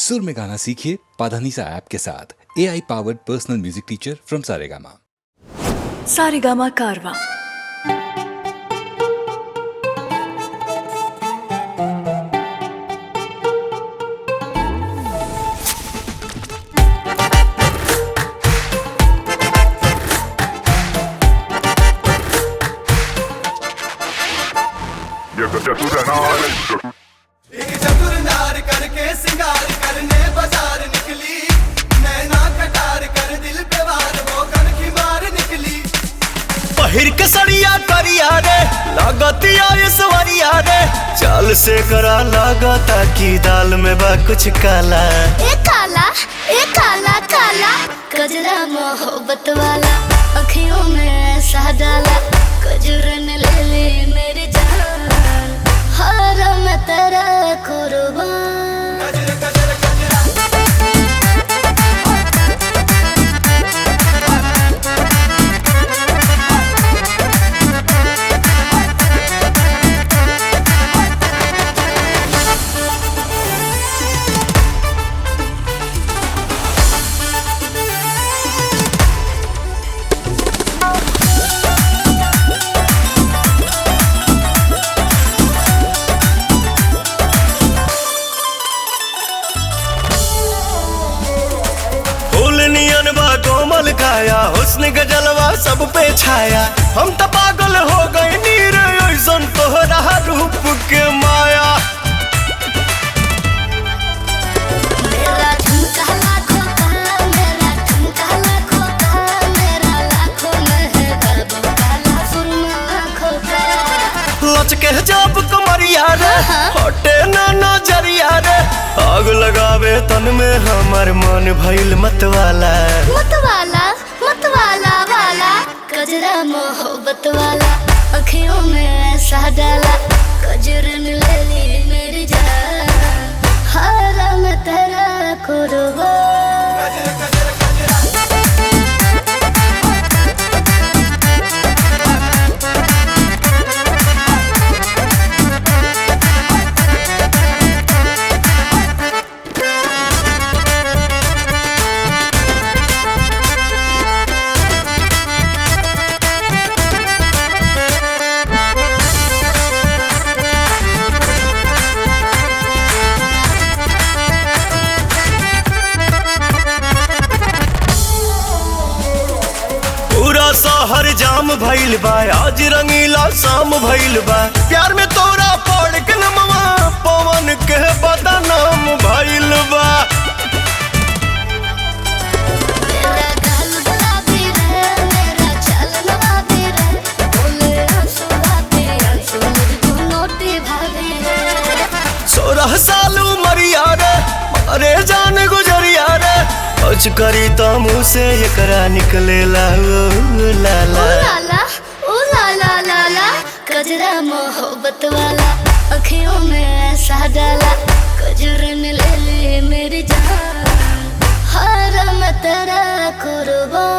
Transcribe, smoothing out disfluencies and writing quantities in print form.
सुर में गाना सीखिए पाधानीसा ऐप के साथ। AI powered personal music teacher from Saregama. Saregama Carvaan. एक चतुर नार करके सिंगार करने बाजार निकली, नैना कटार कर दिल पे वार वो कनखी मार निकली। पहिर के सड़िया करिया रे लागतिया सवरिया रे, चाल से करा लागता की दाल में बा कुछ काला। ए काला काला कजरा मोहब्बत वाला, अखियों में ऐसा डाला कजरन ले ले मेरी जान, हर मैं तेरा कुर्बान। गजर गजर गजरा कोमल काया हुस्न का जलवा सब पे छाया, हम तो पागल हो गए नीर ऐसन तोहरा रूप के माया। मेरा झुमका लाखों का, मेरा झुमका लाखों का, मेरा लाखों में है बाबू काला सुरमा आँखों का। लचके जब कमरिया रे हटे ना नजरिया रे, आग लगावे तन में हमार मन भइल मतवाला। मतवाला वाला कजरा मोहब्बत वाला, अखियों में ऐसा डाला कजरन ले ली मेरी जान, हर मैं तेरा कुर्बान। गजर गजर गजरा शहर जाम भइल बा, आज रंगीला शाम भइल बा, प्यार में तोरा पड़ के नमवा पवन के बदनाम भइल बा। मेरा गाल गुलाबी रे, मेरा चाल नवाबी रे, बोले आंसू आते आंसू मुझको नोटी भाभी रे। 16 साल उमरिया रे, अरे जान गुजरिया रे, कुछ करी तो मुँह से एकरा निकलेला ओ लाला। ओ लाला कजरा मोहब्बत वाला, अखियों में ऐसा डाला कजरन ले ले मेरी जान, हर मैं तेरा कुर्बान।